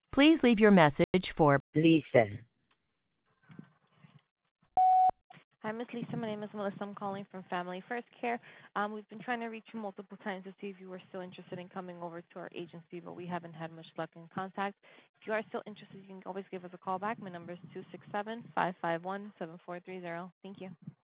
Please leave your message for Lisa. Hi, Miss Lisa. My name is Melissa. I'm calling from Family First Care. We've been trying to reach you multiple times to see if you were still interested in coming over to our agency, but we haven't had much luck in contact. If you are still interested, you can always give us a call back. My number is 267-551-7430. Thank you.